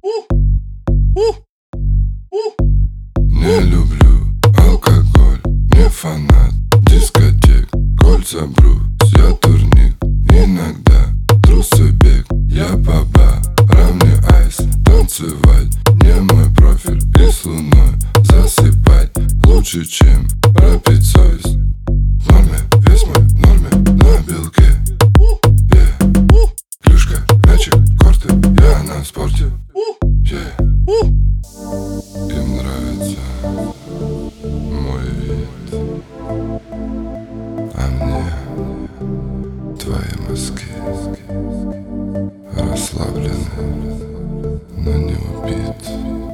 Не люблю алкоголь, не фанат дискотек. Кольца, брус, я турник, иногда трусый бег. Я по барам, не айс, танцевать не мой профиль. И с луной засыпать лучше, чем пропить совесть. В норме, весь мой в норме, на белке. Клюшка, мячик, корты, я на спорте. Им нравится мой вид, а мне твои мозги расслаблены, но не убит.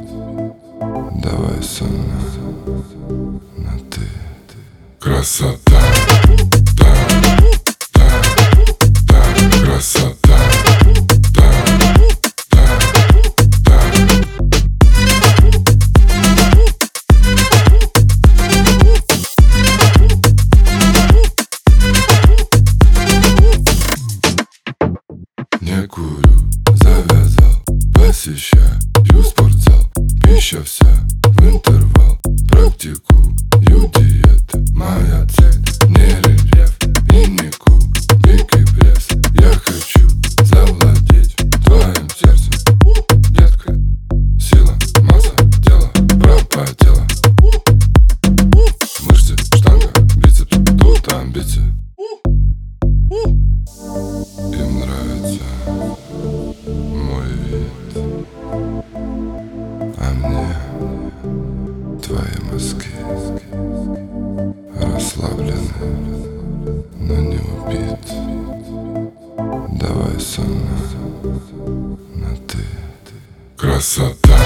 Давай со мной на ты. Красота, да, да, да, красота. Не курю, завязал, посещаю спортзал. Пища вся в интервал, практикую диеты. Моя цель не рельеф и не кубик и пресс. Я хочу завладеть твоим сердцем, детка. Сила, масса, тело пропотела. Мышцы, штанга, бицепс, тут амбиции. Им нравится мой вид, а мне твои мозги расслаблены, но не убит. Давай со мной на ты. Красота.